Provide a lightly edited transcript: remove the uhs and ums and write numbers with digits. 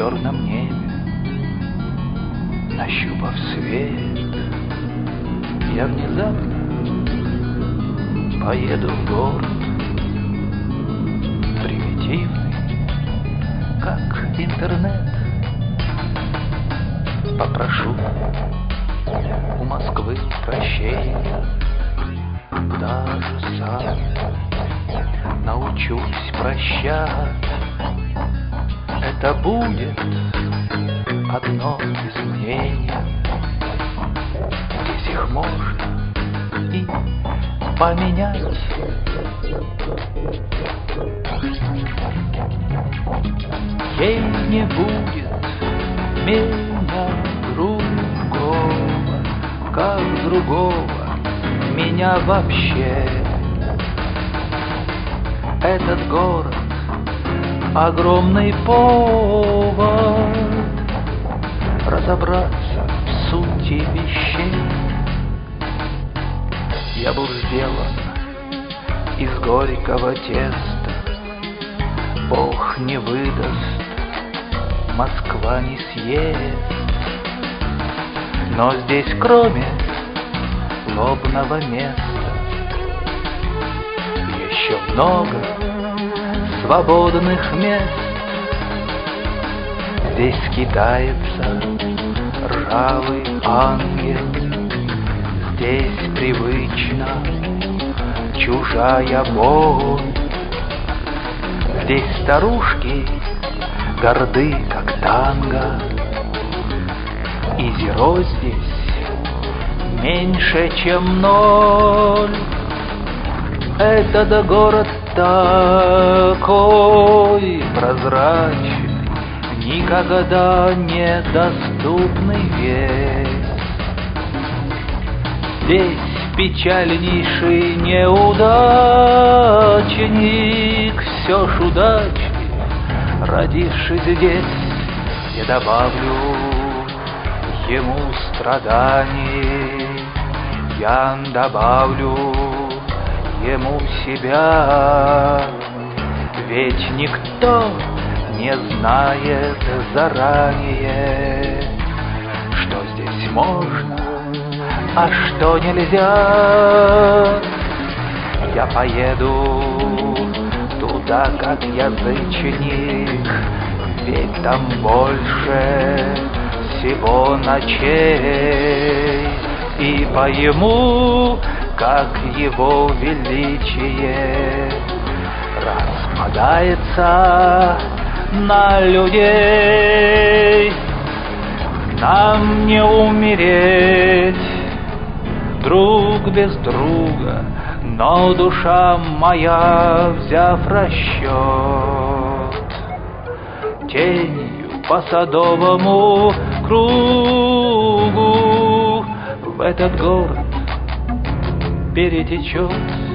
черном небе, нащупав свет, я внезапно поеду в город, примитивный, как интернет. Попрошу у Москвы прощения, даже сам научусь прощать. Это будет одно из мнений, здесь их можно и поменять. Ей не будет меня другого, как другого меня вообще. Этот город — огромный повод разобраться в сути вещей. Я был сделан из горького теста, Бог не выдаст, Москва не съест. Но здесь, кроме лобного места, еще много свободных мест. Здесь скитается ржавый ангел, здесь привычна чужая боль. Здесь старушки горды, как танго, и зеро здесь меньше, чем ноль. Этот город такой прозрачный, никогда недоступный весь. Здесь печальнейший неудачник, все ж удачник, родившись здесь, я добавлю ему страданий, я добавлю ему себя. Ведь никто не знает заранее, что здесь можно, а что нельзя. Я поеду туда, как язычник, ведь там больше всего ночей. И пойму, как его величие распадается на людей. Нам не умереть друг без друга, но душа моя, взяв расчет, тенью по садовому кругу в этот город перетечет.